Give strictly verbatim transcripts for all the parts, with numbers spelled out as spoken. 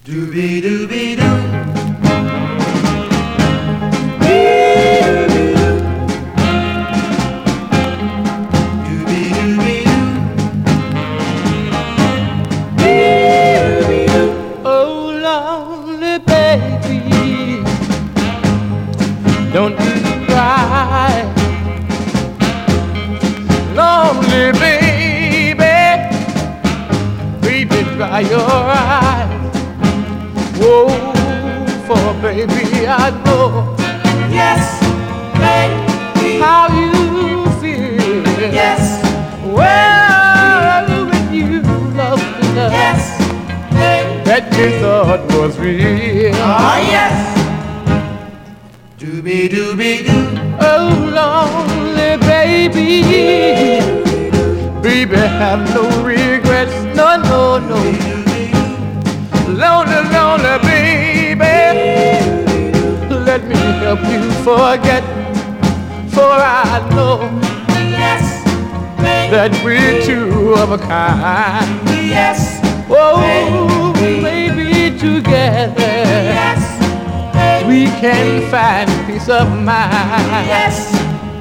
Doobie doobie doo. Oh, lonely baby, don't you cry. Lonely baby, baby, dry your eyes. Whoa, for baby, I know. Yes, baby. How you feel. Yes. Well, when you love the love. Yes, baby. That you thought was real. Ah, yes. Doobie doobie doo. Oh, lonely baby, baby, have no regrets. No, no, no. Lonely, lonely baby, let me help you forget. For I know Yes, baby. that we're two of a kind. Yes, Oh, maybe together yes, baby. we can find peace of mind. Yes.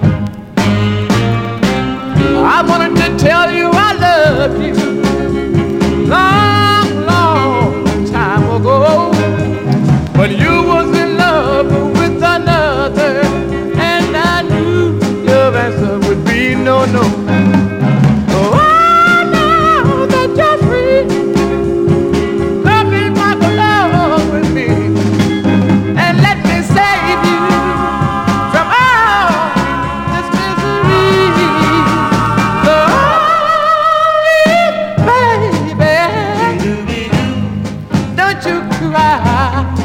I wanted to tell you I love you long, long time ago, but you was in love with another, and I knew your answer would be no, no. Oh, I know that you're free. Love me, my love with me, and let me save you from all this misery. Lonely baby, don't you cry.